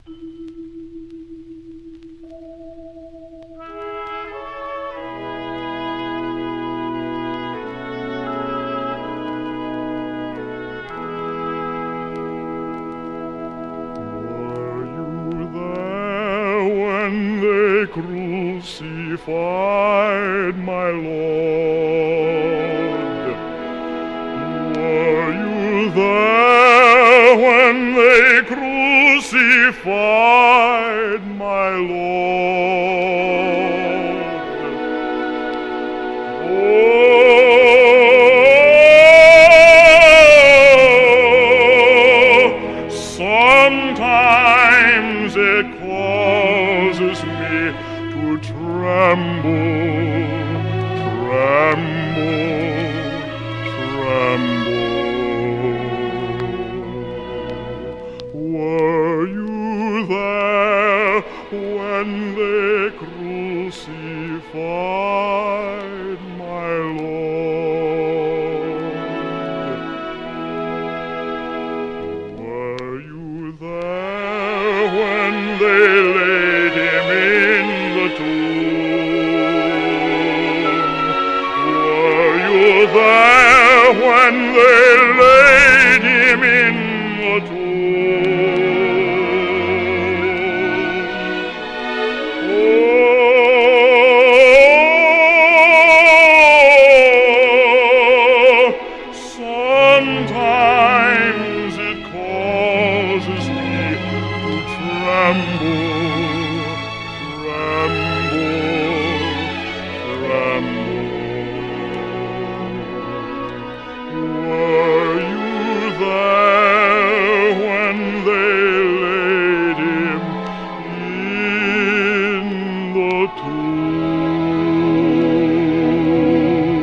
They crucified my Lord. Were you there when they crucified my Lord? Oh, sometimes it causes me to tremble, tremble, tremble. Were you there when they crucified my Lord? Were you there when they laid him in the tomb? Were you there when they laid him in the tomb? Oh, sometimes it causes me to tremble, Were you there when they laid him in the tomb?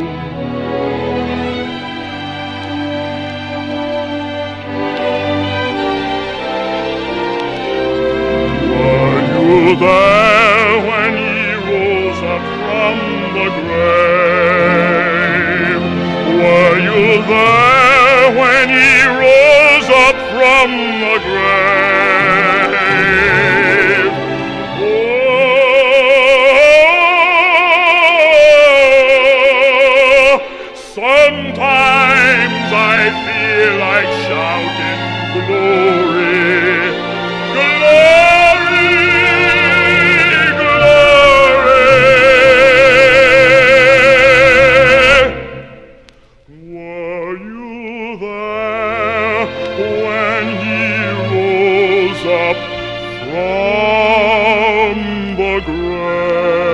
Were you there when he rose up from the grave? Were you there when he rose up from the grave? Oh, sometimes I feel like shouting glory, glory, glory. Were you there when he rose up from the grave?